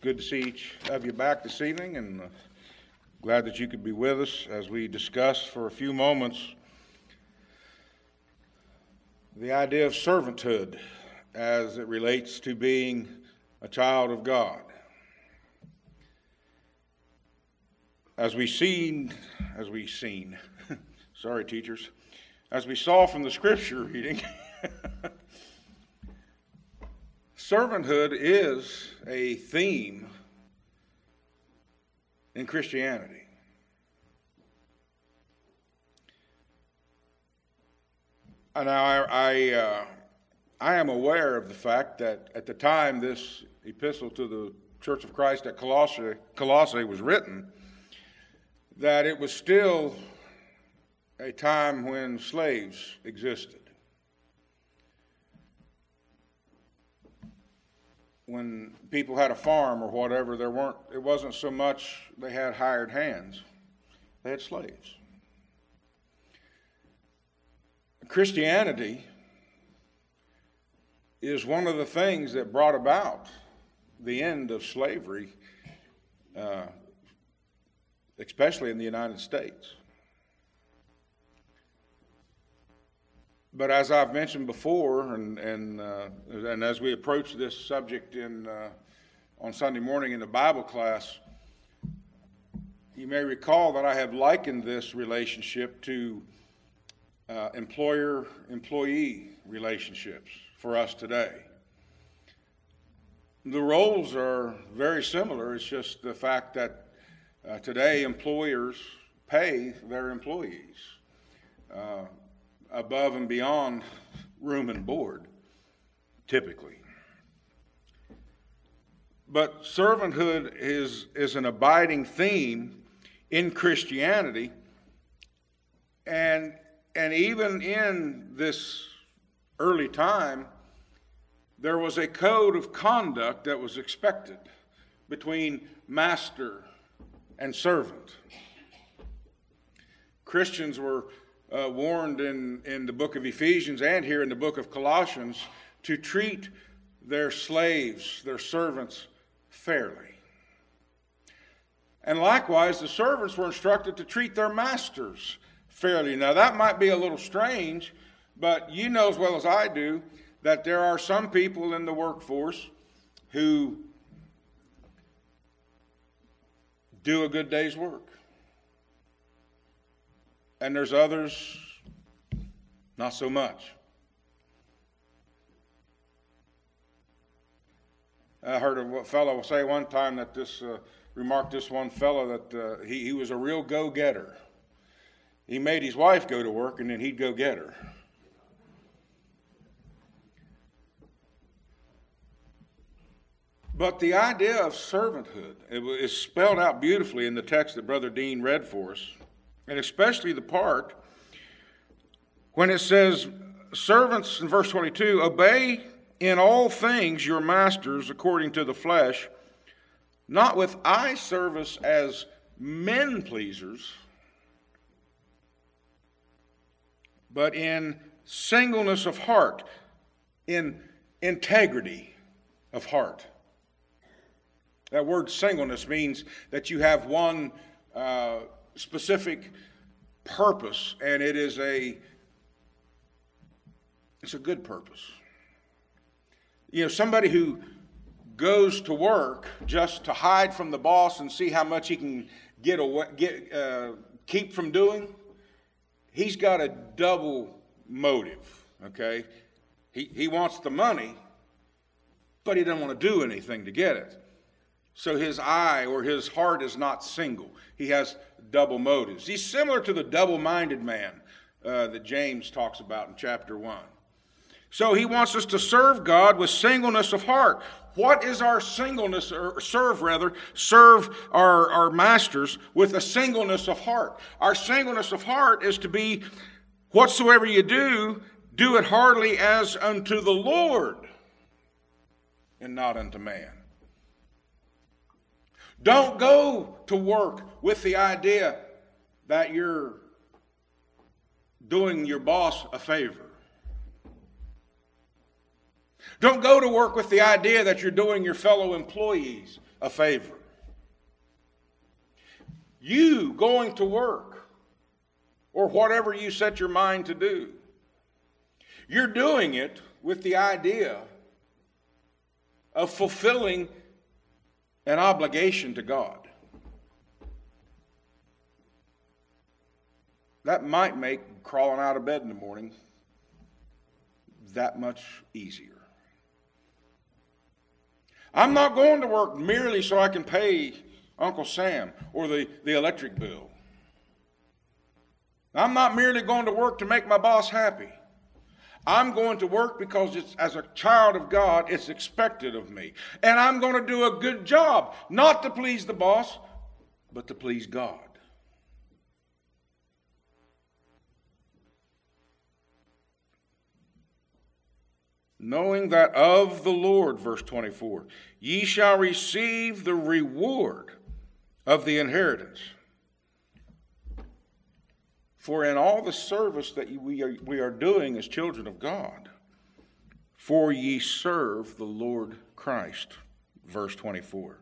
Good to see each of you back this evening, and glad that you could be with us as we discuss for a few moments the idea of servanthood as it relates to being a child of God. As we saw from the scripture reading, servanthood is a theme in Christianity. Now, I am aware of the fact that at the time this epistle to the Church of Christ at Colossae was written, that it was still a time when slaves existed. When people had a farm or whatever, it wasn't so much they had hired hands, they had slaves. Christianity is one of the things that brought about the end of slavery, especially in the United States. But as I've mentioned before, and as we approach this subject on Sunday morning in the Bible class, you may recall that I have likened this relationship to employer-employee relationships for us today. The roles are very similar. It's just the fact that today employers pay their employees above and beyond room and board, typically. But servanthood is an abiding theme in Christianity, and even in this early time, there was a code of conduct that was expected between master and servant. Christians were warned in the book of Ephesians and here in the book of Colossians to treat their slaves, their servants, fairly. And likewise, the servants were instructed to treat their masters fairly. Now, that might be a little strange, but you know as well as I do that there are some people in the workforce who do a good day's work. And there's others, not so much. I heard a fellow say one time that remarked this one fellow that he was a real go-getter. He made his wife go to work and then he'd go get her. But the idea of servanthood is spelled out beautifully in the text that Brother Dean read for us. And especially the part when it says, servants, in verse 22, obey in all things your masters according to the flesh, not with eye service as men pleasers, but in singleness of heart, in integrity of heart. That word singleness means that you have one specific purpose, and it's a good purpose. You know, somebody who goes to work just to hide from the boss and see how much he can keep from doing, he's got a double motive, okay? He wants the money, but he doesn't want to do anything to get it. So his eye or his heart is not single. He has double motives. He's similar to the double-minded man that James talks about in chapter 1. So he wants us to serve God with singleness of heart. What is our singleness, or serve our masters with a singleness of heart? Our singleness of heart is to be, whatsoever you do, do it heartily as unto the Lord and not unto man. Don't go to work with the idea that you're doing your boss a favor. Don't go to work with the idea that you're doing your fellow employees a favor. You going to work, or whatever you set your mind to do, you're doing it with the idea of fulfilling an obligation to God. That might make crawling out of bed in the morning that much easier. I'm not going to work merely so I can pay Uncle Sam or the electric bill. I'm not merely going to work to make my boss happy. I'm going to work because as a child of God, it's expected of me. And I'm going to do a good job, not to please the boss, but to please God. Knowing that of the Lord, verse 24, ye shall receive the reward of the inheritance. For in all the service that we are doing as children of God, for ye serve the Lord Christ, verse 24.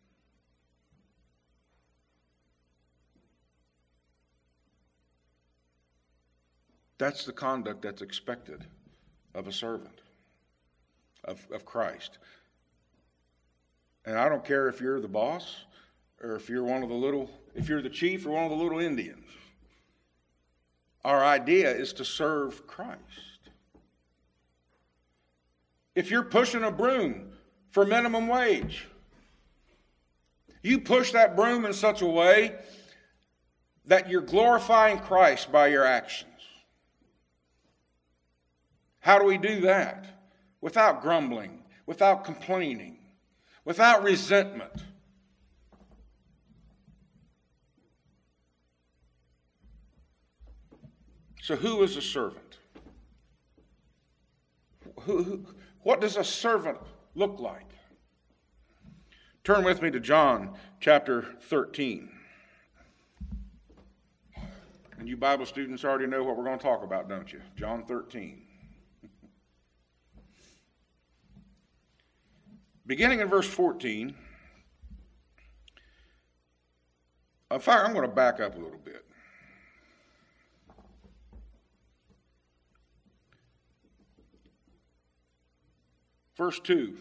That's the conduct that's expected of a servant of Christ. And I don't care if you're the boss or if you're if you're the chief or one of the little Indians. Our idea is to serve Christ. If you're pushing a broom for minimum wage, you push that broom in such a way that you're glorifying Christ by your actions. How do we do that? Without grumbling, without complaining, without resentment. So who is a servant? What does a servant look like? Turn with me to John chapter 13. And you Bible students already know what we're going to talk about, don't you? John 13. Beginning in verse 14. In fact, I'm going to back up a little bit. Verse 2.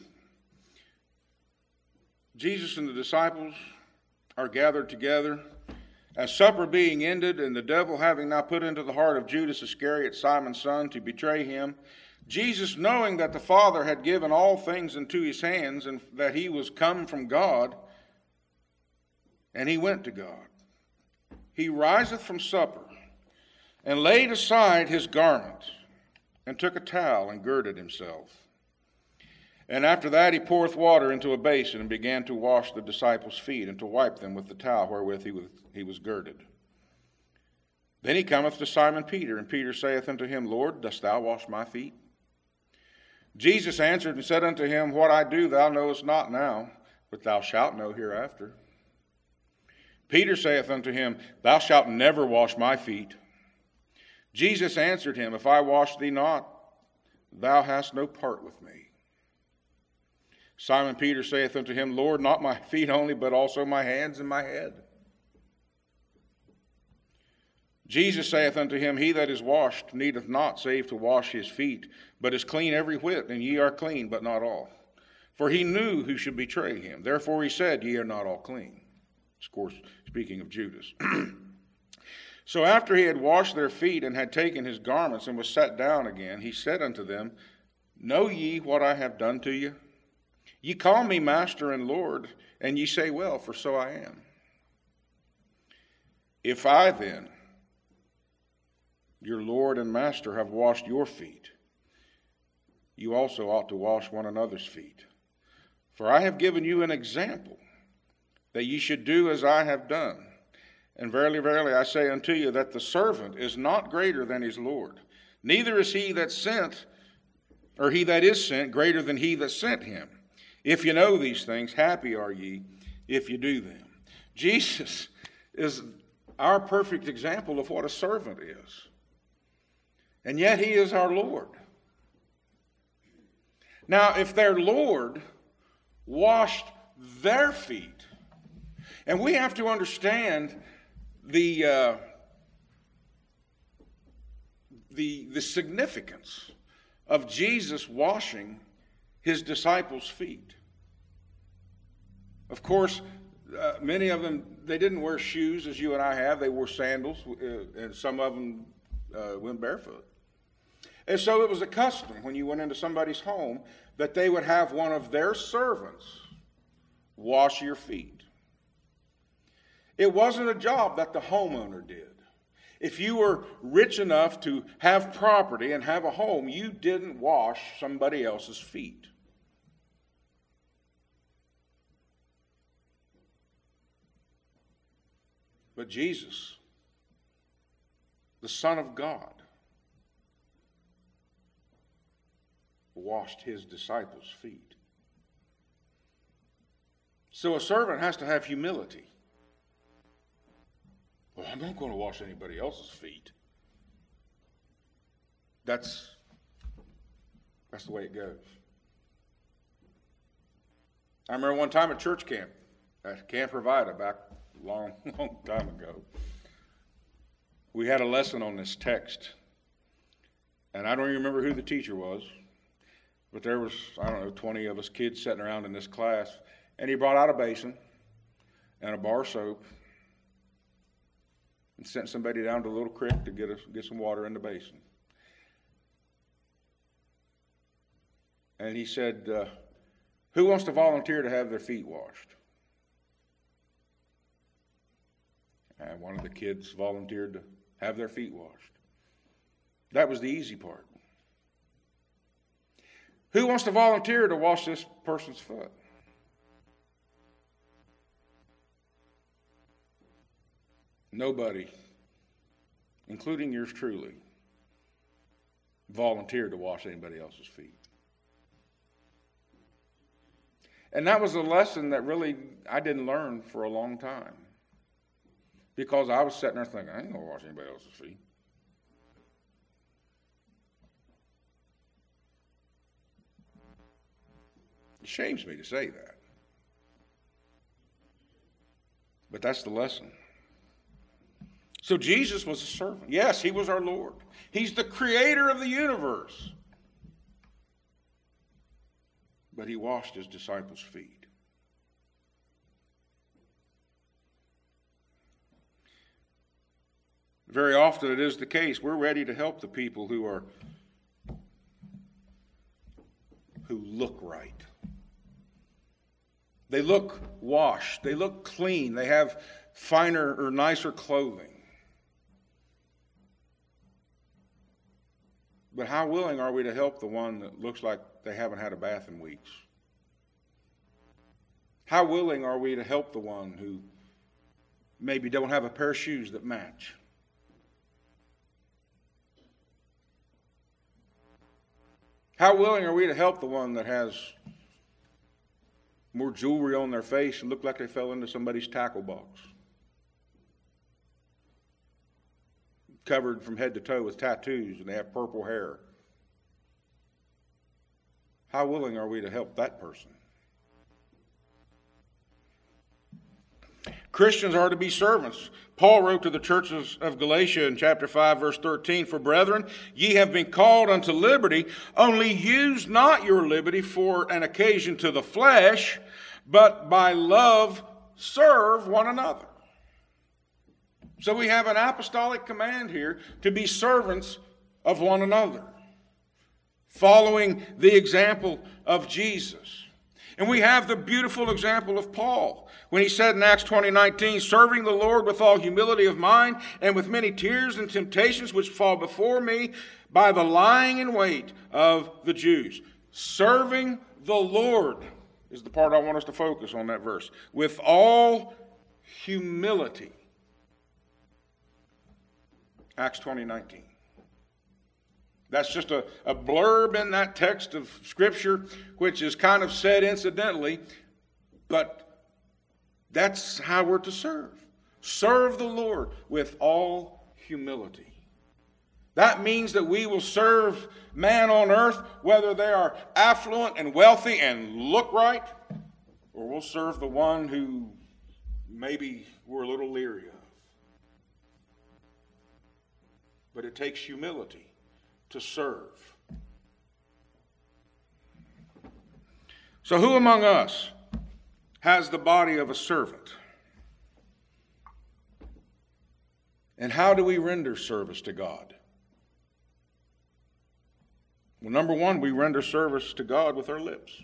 Jesus and the disciples are gathered together, as supper being ended, and the devil having now put into the heart of Judas Iscariot, Simon's son, to betray him, Jesus, knowing that the Father had given all things into his hands, and that he was come from God, and he went to God, he riseth from supper, and laid aside his garment, and took a towel, and girded himself. And after that he poureth water into a basin, and began to wash the disciples' feet, and to wipe them with the towel wherewith he was girded. Then he cometh to Simon Peter, and Peter saith unto him, Lord, dost thou wash my feet? Jesus answered and said unto him, What I do thou knowest not now, but thou shalt know hereafter. Peter saith unto him, Thou shalt never wash my feet. Jesus answered him, If I wash thee not, thou hast no part with me. Simon Peter saith unto him, Lord, not my feet only, but also my hands and my head. Jesus saith unto him, He that is washed needeth not save to wash his feet, but is clean every whit, and ye are clean, but not all. For he knew who should betray him. Therefore he said, Ye are not all clean. Of course, speaking of Judas. So after he had washed their feet, and had taken his garments, and was set down again, he said unto them, Know ye what I have done to you? Ye call me Master and Lord, and ye say, Well, for so I am. If I then, your Lord and Master, have washed your feet, you also ought to wash one another's feet. For I have given you an example, that ye should do as I have done. And verily, verily, I say unto you, that the servant is not greater than his Lord, neither is he that sent, or he that is sent, greater than he that sent him. If you know these things, happy are ye if you do them. Jesus is our perfect example of what a servant is. And yet he is our Lord. Now, if their Lord washed their feet. And we have to understand the significance of Jesus washing his disciples' feet. Of course, many of them, they didn't wear shoes as you and I have. They wore sandals, and some of them went barefoot. And so it was a custom when you went into somebody's home that they would have one of their servants wash your feet. It wasn't a job that the homeowner did. If you were rich enough to have property and have a home, you didn't wash somebody else's feet. But Jesus, the Son of God, washed his disciples' feet. So a servant has to have humility. Well, I'm not going to wash anybody else's feet. That's the way it goes. I remember one time at church camp, at Camp Provida, back a long time ago, we had a lesson on this text. And I don't even remember who the teacher was, but there was, 20 of us kids sitting around in this class, and he brought out a basin and a bar of soap and sent somebody down to a little creek to get some water in the basin. And he said, who wants to volunteer to have their feet washed? And one of the kids volunteered to have their feet washed. That was the easy part. Who wants to volunteer to wash this person's foot? Nobody, including yours truly, volunteered to wash anybody else's feet. And that was a lesson that really I didn't learn for a long time. Because I was sitting there thinking, I ain't going to wash anybody else's feet. It shames me to say that. But that's the lesson. So Jesus was a servant. Yes, he was our Lord. He's the creator of the universe. But he washed his disciples' feet. Very often it is the case. We're ready to help the people who look right. They look washed. They look clean. They have finer or nicer clothing. But how willing are we to help the one that looks like they haven't had a bath in weeks? How willing are we to help the one who maybe don't have a pair of shoes that match? How willing are we to help the one that has more jewelry on their face and look like they fell into somebody's tackle box? Covered from head to toe with tattoos and they have purple hair. How willing are we to help that person? Christians are to be servants. Paul wrote to the churches of Galatia in chapter 5, verse 13, "For brethren, ye have been called unto liberty, only use not your liberty for an occasion to the flesh, but by love serve one another." So we have an apostolic command here to be servants of one another, following the example of Jesus. And we have the beautiful example of Paul when he said in Acts 20:19, "Serving the Lord with all humility of mind and with many tears and temptations which fall before me by the lying in wait of the Jews." Serving the Lord is the part I want us to focus on that verse. With all humility. Acts 20:19. That's just a blurb in that text of Scripture, which is kind of said incidentally, but that's how we're to serve. Serve the Lord with all humility. That means that we will serve man on earth, whether they are affluent and wealthy and look right, or we'll serve the one who maybe we're a little leery of. But it takes humility to serve. So who among us has the body of a servant? And how do we render service to God? Well, number one, we render service to God with our lips.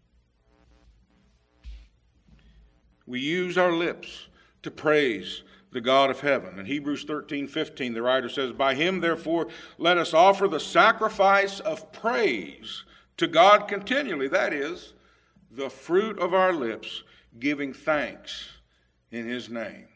We use our lips to praise the God of heaven. In Hebrews 13:15, the writer says, "By him, therefore, let us offer the sacrifice of praise to God continually." That is, the fruit of our lips, giving thanks in his name.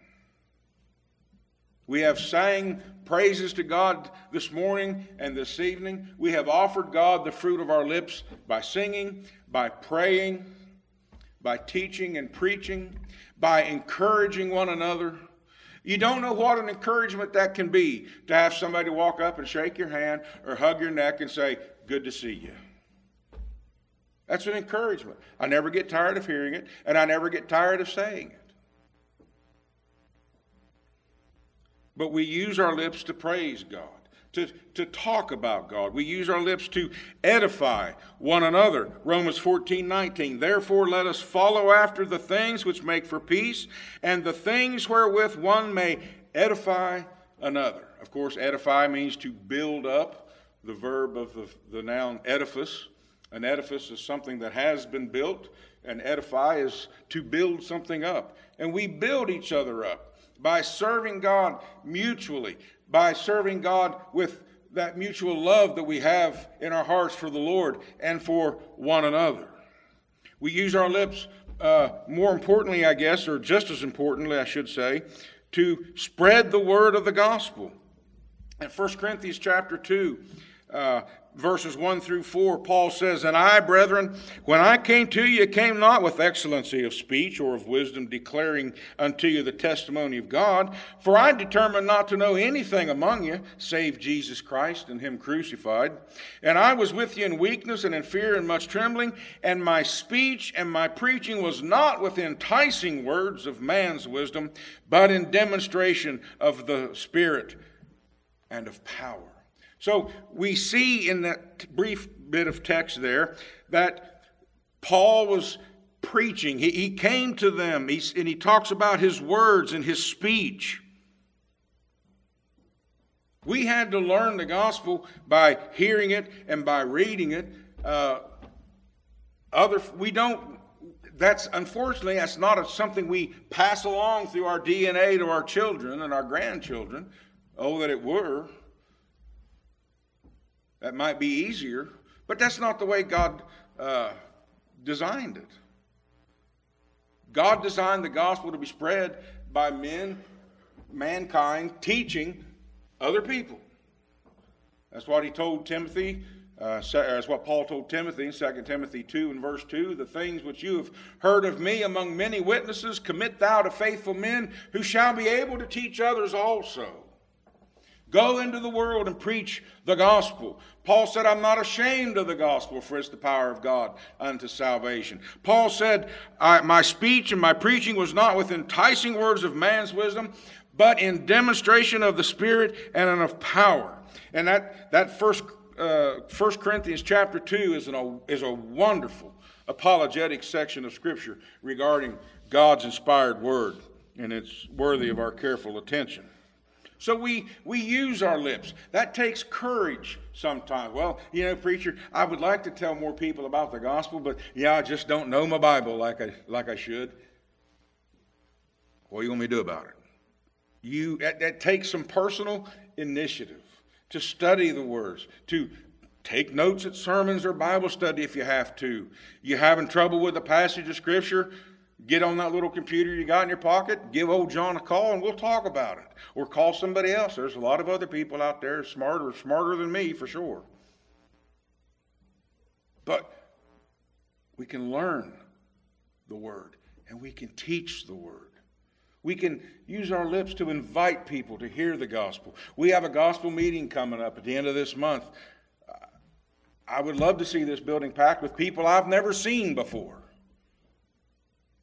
We have sang praises to God this morning and this evening. We have offered God the fruit of our lips by singing, by praying, by teaching and preaching, by encouraging one another. You don't know what an encouragement that can be to have somebody walk up and shake your hand or hug your neck and say, "Good to see you." That's an encouragement. I never get tired of hearing it, and I never get tired of saying it. But we use our lips to praise God, to talk about God. We use our lips to edify one another. Romans 14:19, "Therefore let us follow after the things which make for peace, and the things wherewith one may edify another." Of course, edify means to build up, the verb of the noun edifice. An edifice is something that has been built, and edify is to build something up. And we build each other up by serving God mutually, by serving God with that mutual love that we have in our hearts for the Lord and for one another. We use our lips, more importantly, I guess, or just as importantly, I should say, to spread the word of the gospel. In 1 Corinthians chapter 2, verses 1 through 4, Paul says, "And I, brethren, when I came to you, came not with excellency of speech or of wisdom, declaring unto you the testimony of God. For I determined not to know anything among you, save Jesus Christ and him crucified. And I was with you in weakness and in fear and much trembling. And my speech and my preaching was not with enticing words of man's wisdom, but in demonstration of the Spirit and of power." So we see in that brief bit of text there that Paul was preaching. He came to them, and he talks about his words and his speech. We had to learn the gospel by hearing it and by reading it. Unfortunately, that's not something we pass along through our DNA to our children and our grandchildren. Oh, that it were. That might be easier, but that's not the way God designed it. God designed the gospel to be spread by mankind, teaching other people. That's what he told Timothy. That's what Paul told Timothy in 2 Timothy 2 and verse 2. "The things which you have heard of me among many witnesses, commit thou to faithful men who shall be able to teach others also." Go into the world and preach the gospel. Paul said, "I'm not ashamed of the gospel, for it's the power of God unto salvation." Paul said, "My speech and my preaching was not with enticing words of man's wisdom, but in demonstration of the Spirit and of power." And that First Corinthians chapter 2 is a wonderful apologetic section of Scripture regarding God's inspired word, and it's worthy of our careful attention. So we use our lips. That takes courage sometimes. "Well, preacher, I would like to tell more people about the gospel, but I just don't know my Bible like I should." What do you want me to do about it? That takes some personal initiative to study the words, to take notes at sermons or Bible study if you have to. You having trouble with a passage of Scripture? Get on that little computer you got in your pocket, give old John a call, and we'll talk about it. Or call somebody else. There's a lot of other people out there smarter than me for sure. But we can learn the Word, and we can teach the Word. We can use our lips to invite people to hear the gospel. We have a gospel meeting coming up at the end of this month. I would love to see this building packed with people I've never seen before.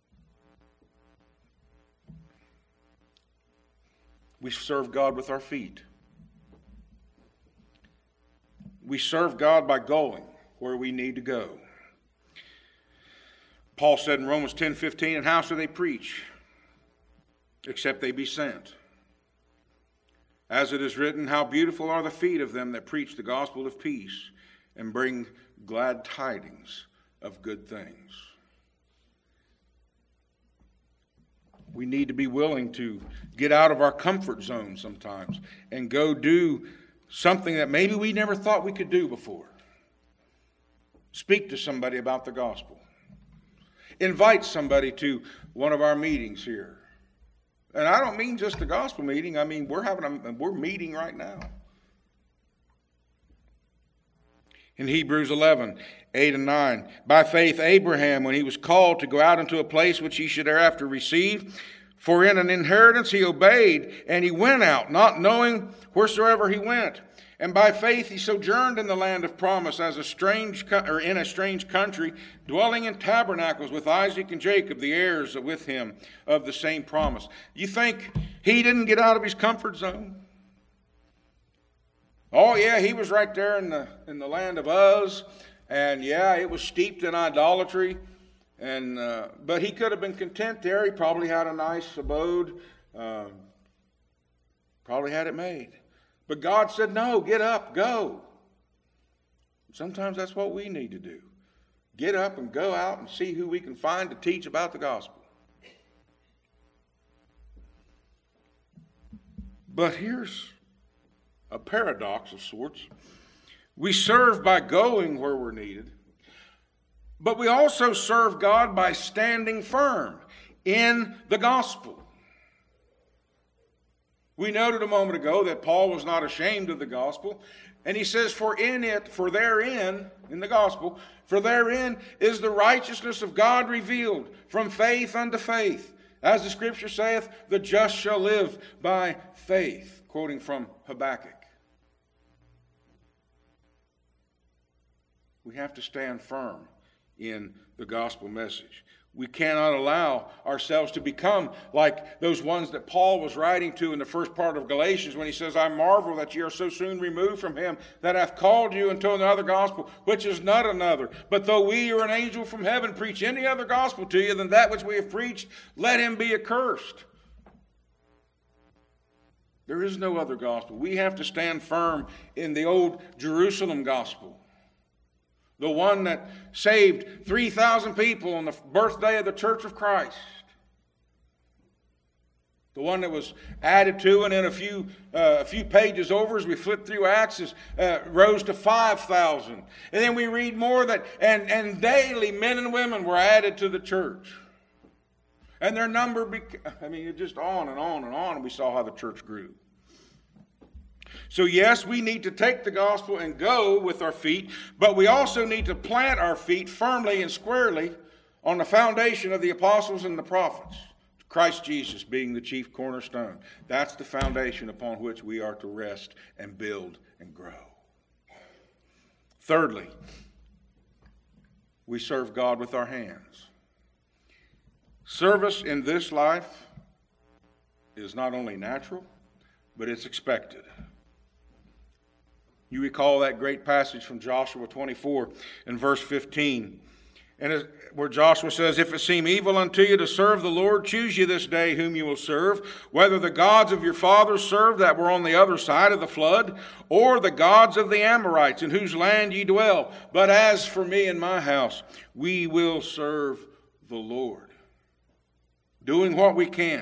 We serve God with our feet. We serve God by going where we need to go. Paul said in Romans 10:15, and how shall they preach except they be sent? As it is written, how beautiful are the feet of them that preach the gospel of peace and bring glad tidings of good things. We need to be willing to get out of our comfort zone sometimes and go do something that maybe we never thought we could do before. Speak to somebody about the gospel. Invite somebody to one of our meetings here. And I don't mean just a gospel meeting. I mean, we're meeting right now. In Hebrews 11:8 and 9, by faith Abraham, when he was called to go out into a place which he should thereafter receive, for in an inheritance he obeyed, and he went out, not knowing wheresoever he went. And by faith he sojourned in the land of promise as in a strange country, dwelling in tabernacles with Isaac and Jacob, the heirs with him of the same promise. You think he didn't get out of his comfort zone? Oh yeah, he was right there in the land of Uz, and yeah, it was steeped in idolatry, and but he could have been content there. He probably had a nice abode, probably had it made. But God said, no, get up, go. Sometimes that's what we need to do. Get up and go out and see who we can find to teach about the gospel. But here's a paradox of sorts. We serve by going where we're needed, but we also serve God by standing firm in the gospel. We noted a moment ago that Paul was not ashamed of the gospel. And he says, for therein is the righteousness of God revealed from faith unto faith. As the scripture saith, the just shall live by faith. Quoting from Habakkuk. We have to stand firm in the gospel message. We cannot allow ourselves to become like those ones that Paul was writing to in the first part of Galatians when he says, I marvel that ye are so soon removed from him that hath called you into another gospel, which is not another. But though we or an angel from heaven preach any other gospel to you than that which we have preached, let him be accursed. There is no other gospel. We have to stand firm in the old Jerusalem gospel. The one that saved 3,000 people on the birthday of the Church of Christ. The one that was added to, and in a few pages over as we flip through Acts, rose to 5,000. And then we read more that, and daily men and women were added to the church. And their number, it just on and on and on, and we saw how the church grew. So yes, we need to take the gospel and go with our feet, but we also need to plant our feet firmly and squarely on the foundation of the apostles and the prophets, Christ Jesus being the chief cornerstone. That's the foundation upon which we are to rest and build and grow. Thirdly, we serve God with our hands. Service in this life is not only natural, but it's expected. You recall that great passage from Joshua 24 and verse 15, where Joshua says, if it seem evil unto you to serve the Lord, choose ye this day whom you will serve, whether the gods of your fathers served that were on the other side of the flood, or the gods of the Amorites in whose land ye dwell. But as for me and my house, we will serve the Lord. Doing what we can.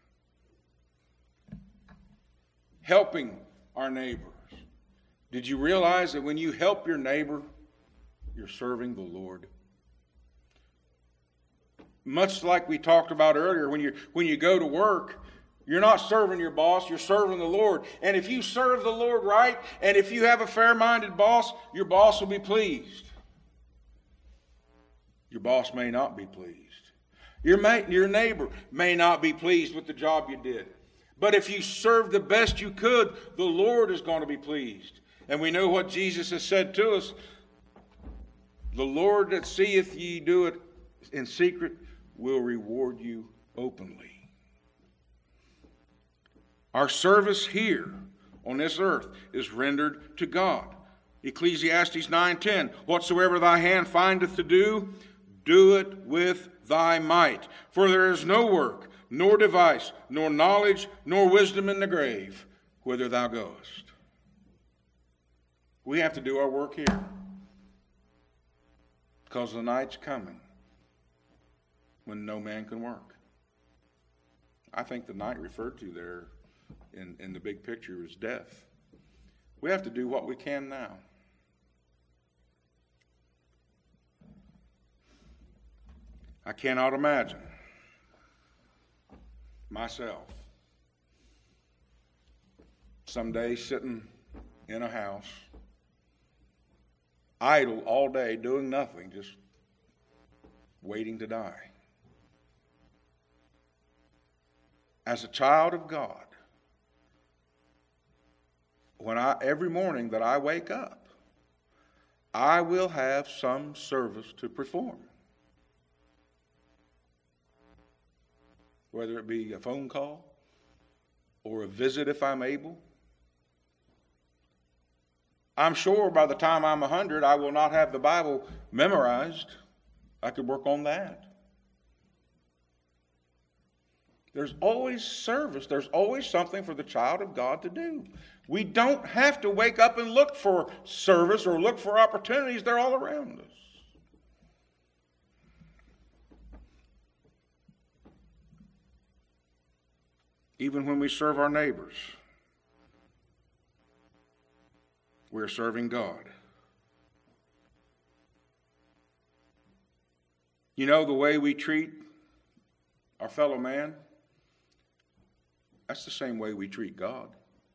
Helping our neighbors. Did you realize that when you help your neighbor, you're serving the Lord? Much like we talked about earlier, when you go to work, you're not serving your boss, you're serving the Lord. And if you serve the Lord right, and if you have a fair-minded boss, your boss will be pleased. Your boss may not be pleased. Your neighbor may not be pleased with the job you did. But if you serve the best you could, the Lord is going to be pleased. And we know what Jesus has said to us. The Lord that seeth ye do it in secret will reward you openly. Our service here on this earth is rendered to God. Ecclesiastes 9:10, whatsoever thy hand findeth to do, do it with thy might. For there is no work, nor device, nor knowledge, nor wisdom in the grave, whither thou goest. We have to do our work here, because the night's coming when no man can work. I think the night referred to there in the big picture is death. We have to do what we can now. I cannot imagine myself someday sitting in a house, idle all day, doing nothing, just waiting to die. As a child of God, every morning that I wake up, I will have some service to perform. Whether it be a phone call or a visit if I'm able. I'm sure by the time I'm 100, I will not have the Bible memorized. I could work on that. There's always service. There's always something for the child of God to do. We don't have to wake up and look for service or look for opportunities. They're all around us. Even when we serve our neighbors, we're serving God. You know, the way we treat our fellow man, that's the same way we treat God.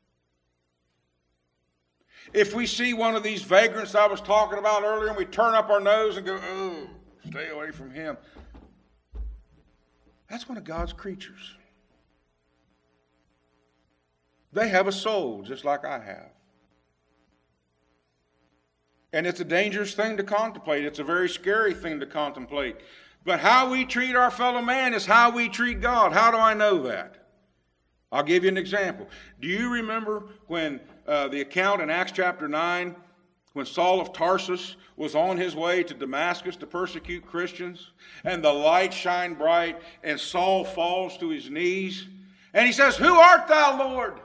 If we see one of these vagrants I was talking about earlier and we turn up our nose and go, oh, stay away from him, that's one of God's creatures. They have a soul just like I have. And it's a dangerous thing to contemplate. It's a very scary thing to contemplate. But how we treat our fellow man is how we treat God. How do I know that? I'll give you an example. Do you remember when the account in Acts chapter 9, when Saul of Tarsus was on his way to Damascus to persecute Christians, and the light shined bright, and Saul falls to his knees, and he says, "Who art thou, Lord?"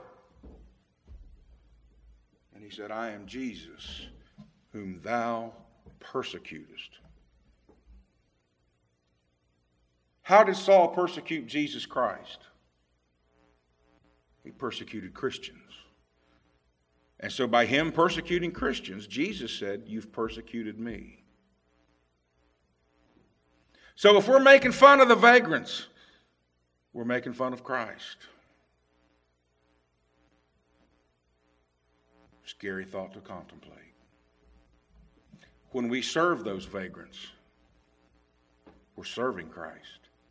And he said, "I am Jesus, whom thou persecutest." How did Saul persecute Jesus Christ? He persecuted Christians. And so by him persecuting Christians, Jesus said, "You've persecuted me." So if we're making fun of the vagrants, we're making fun of Christ. Scary thought to contemplate. When we serve those vagrants, we're serving Christ.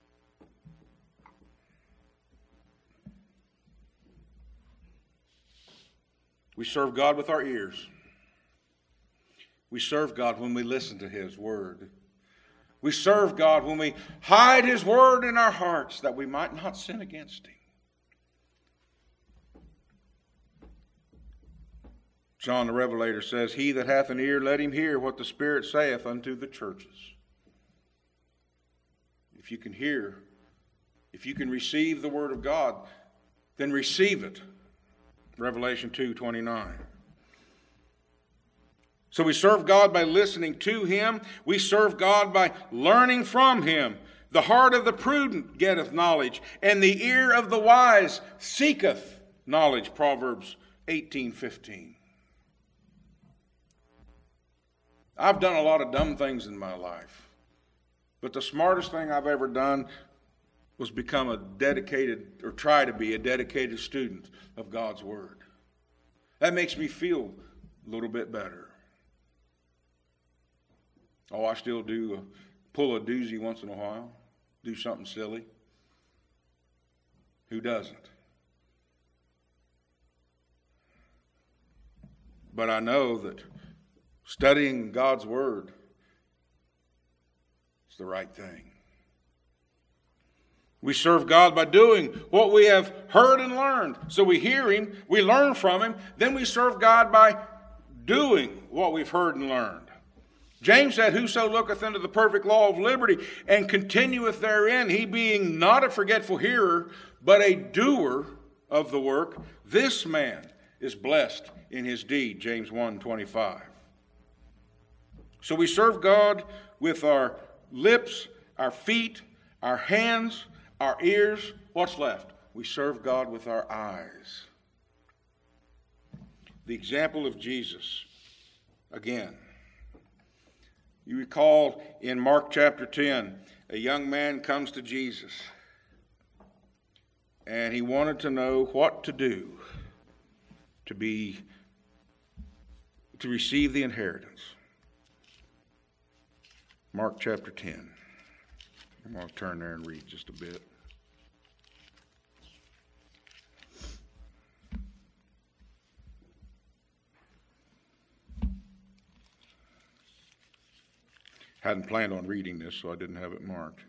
We serve God with our ears. We serve God when we listen to His Word. We serve God when we hide His Word in our hearts that we might not sin against Him. John the Revelator says, "He that hath an ear, let him hear what the Spirit saith unto the churches." If you can hear, if you can receive the Word of God, then receive it. Revelation 2:29. So we serve God by listening to Him. We serve God by learning from Him. The heart of the prudent getteth knowledge, and the ear of the wise seeketh knowledge. Proverbs 18:15. I've done a lot of dumb things in my life, but the smartest thing I've ever done was become a dedicated, or try to be a dedicated student of God's Word. That makes me feel a little bit better. Oh, I still do pull a doozy once in a while, do something silly. Who doesn't? But I know that studying God's Word is the right thing. We serve God by doing what we have heard and learned. So we hear Him, we learn from Him, then we serve God by doing what we've heard and learned. James said, whoso looketh into the perfect law of liberty and continueth therein, he being not a forgetful hearer, but a doer of the work, this man is blessed in his deed. James 1:25. So we serve God with our lips, our feet, our hands, our ears. What's left? We serve God with our eyes. The example of Jesus, again. You recall in Mark chapter 10, a young man comes to Jesus, and he wanted to know what to do to receive the inheritance. Mark chapter 10. I'm going to turn there and read just a bit. Hadn't planned on reading this, so I didn't have it marked.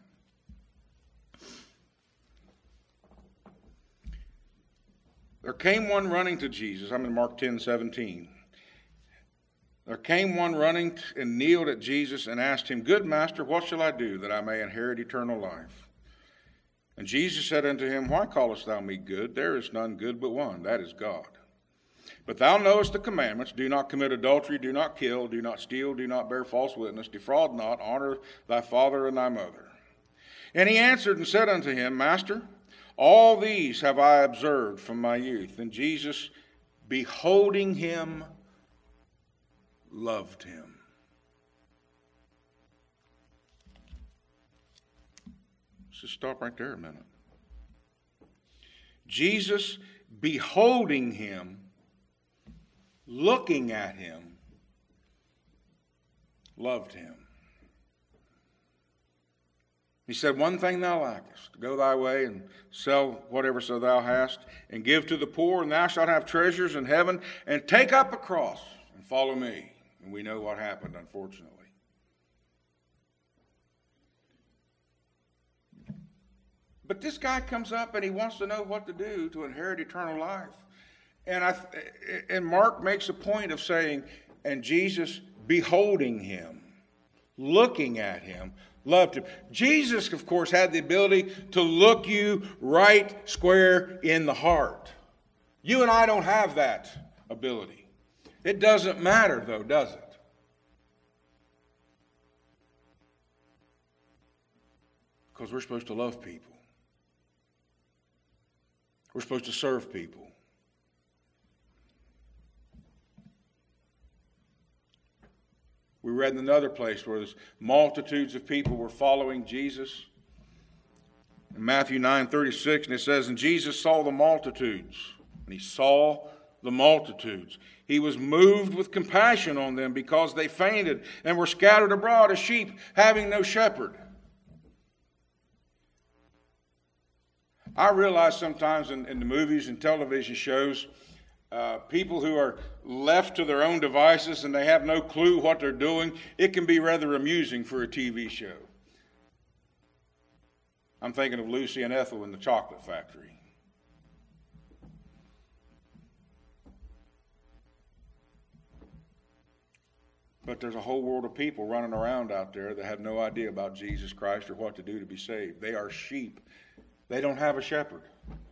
There came one running to Jesus. I'm in Mark 10:17. There came one running and kneeled at Jesus and asked him, Good master, what shall I do that I may inherit eternal life? And Jesus said unto him, Why callest thou me good? There is none good but one, that is God. But thou knowest the commandments, do not commit adultery, do not kill, do not steal, do not bear false witness, defraud not, honor thy father and thy mother. And he answered and said unto him, Master, all these have I observed from my youth. And Jesus, beholding him, loved him. Let's just stop right there a minute. Jesus, beholding him, looking at him, loved him. He said, One thing thou lackest, go thy way and sell whatever so thou hast, and give to the poor, and thou shalt have treasures in heaven, and take up a cross and follow me. And we know what happened, unfortunately. But this guy comes up and he wants to know what to do to inherit eternal life. And Mark makes a point of saying, and Jesus, beholding him, looking at him, loved him. Jesus, of course, had the ability to look you right square in the heart. You and I don't have that ability. It doesn't matter, though, does it? Because we're supposed to love people. We're supposed to serve people. We read in another place where there's multitudes of people were following Jesus. In Matthew 9:36, and it says, And Jesus saw the multitudes. And he saw the multitudes. He was moved with compassion on them because they fainted and were scattered abroad as sheep having no shepherd. I realize sometimes in the movies and television shows, people who are left to their own devices and they have no clue what they're doing, it can be rather amusing for a TV show. I'm thinking of Lucy and Ethel in the Chocolate Factory. But there's a whole world of people running around out there that have no idea about Jesus Christ or what to do to be saved. They are sheep. They don't have a shepherd.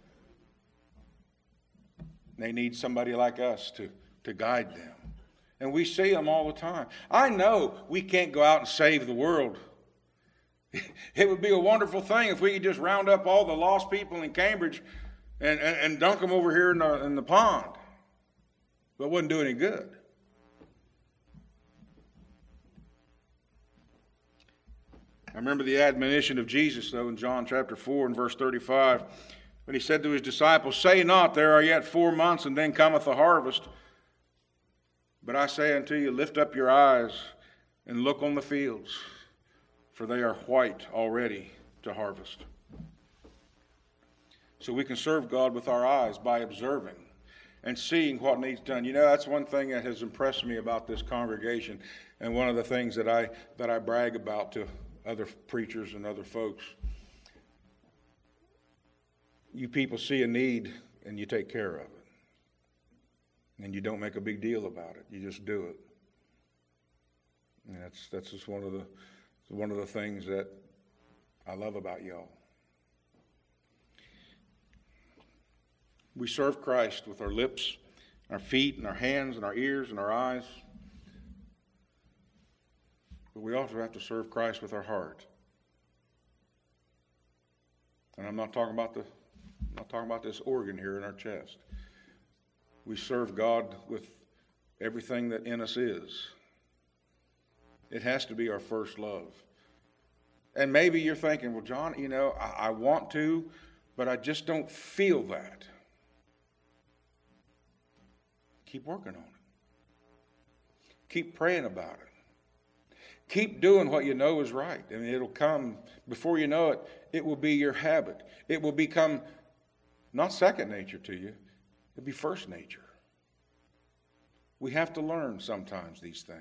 They need somebody like us to guide them. And we see them all the time. I know we can't go out and save the world. It would be a wonderful thing if we could just round up all the lost people in Cambridge and dunk them over here in the pond. But it wouldn't do any good. I remember the admonition of Jesus, though, in John chapter 4 and verse 35, when he said to his disciples, Say not, there are yet 4 months, and then cometh the harvest. But I say unto you, lift up your eyes and look on the fields, for they are white already to harvest. So we can serve God with our eyes by observing and seeing what needs done. You know, that's one thing that has impressed me about this congregation, and one of the things that I brag about to other preachers and other folks. you people see a need and you take care of it. And you don't make a big deal about it. You just do it. And that's just one of the things that I love about y'all. We serve Christ with our lips, our feet, and our hands, and our ears, and our eyes. But we also have to serve Christ with our heart. And I'm not talking about this organ here in our chest. We serve God with everything that in us is. It has to be our first love. And maybe you're thinking, well, John, I want to, but I just don't feel that. Keep working on it. Keep praying about it. Keep doing what you know is right. I mean, it'll come, before you know it, it will be your habit. It will become not second nature to you. It'll be first nature. We have to learn sometimes these things.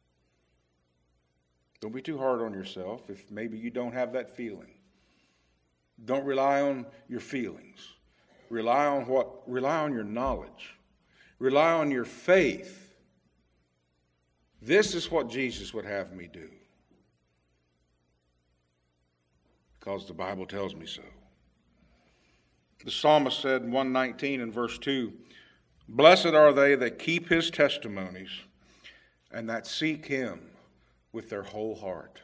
Don't be too hard on yourself if maybe you don't have that feeling. Don't rely on your feelings. Rely on your knowledge. Rely on your faith. This is what Jesus would have me do. Because the Bible tells me so. The psalmist said in 119 and verse 2, "Blessed are they that keep his testimonies and that seek him with their whole heart."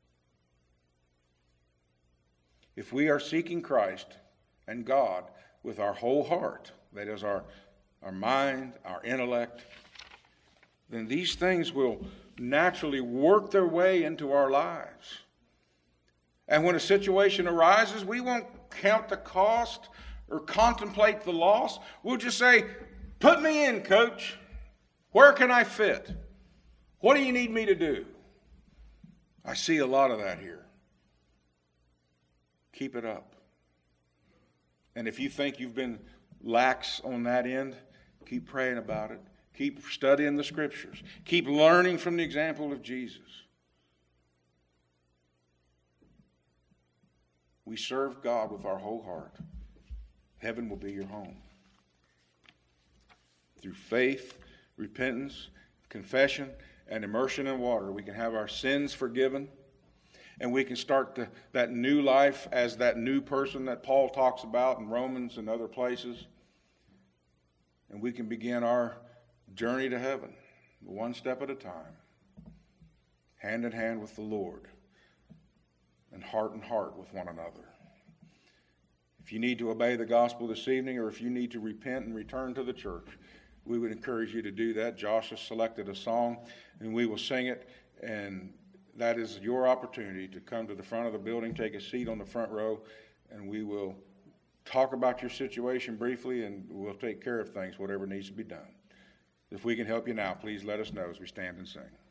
If we are seeking Christ and God with our whole heart, that is our mind, our intellect, then these things will naturally work their way into our lives. And when a situation arises, we won't count the cost or contemplate the loss. We'll just say, "Put me in, coach. Where can I fit? What do you need me to do?" I see a lot of that here. Keep it up. And if you think you've been lax on that end, keep praying about it. Keep studying the Scriptures. Keep learning from the example of Jesus. We serve God with our whole heart. Heaven will be your home. Through faith, repentance, confession, and immersion in water, we can have our sins forgiven, and we can start that new life as that new person that Paul talks about in Romans and other places. And we can begin our journey to heaven, one step at a time, hand in hand with the Lord, and heart with one another. If you need to obey the gospel this evening, or if you need to repent and return to the church, we would encourage you to do that. Josh has selected a song, and we will sing it, and that is your opportunity to come to the front of the building, take a seat on the front row, and we will talk about your situation briefly, and we'll take care of things, whatever needs to be done. If we can help you now, please let us know as we stand and sing.